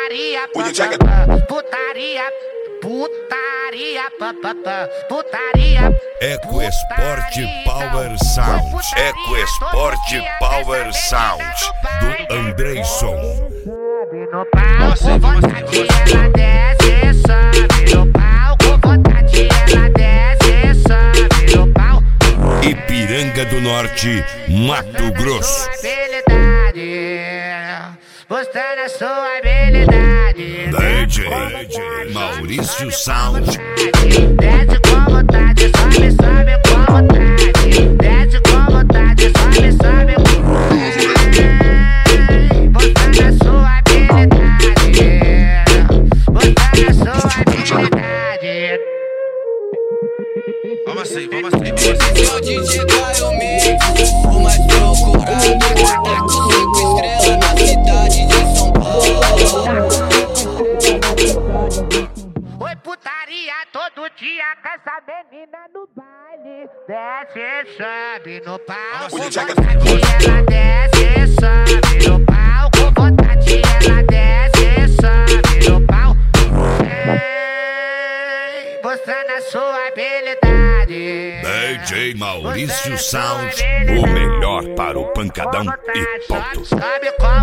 putaria, Eco Sport Power Sound. Eco Sport Power Sound do Andreyson. No palco, vontade ela desce, sobe no palco, vontade ela desce, sobe no palco. Ipiranga do Norte, Mato Grosso. Mostrando a sua habilidade. DJ Maurício Sound. Desce com vontade, sobe, sobe com vontade. Desce com vontade, sobe, sobe com vontade. Mostrando a sua habilidade. Mostrando a sua habilidade. Vamos assim, vamos assim, vamos assim. Sou DJ Caio Mix, o mais procurado. Taco 5 estrelas na cidade de São Paulo. Oi, putaria todo dia com essa menina no baile. Desce, sobe no palco, vontade ela desce, sobe no palco, vontade ela desce, sobe no palco. Mostrando a sua habilidade. DJ Maurício Sound, o melhor para o pancadão e ponto. Sobe com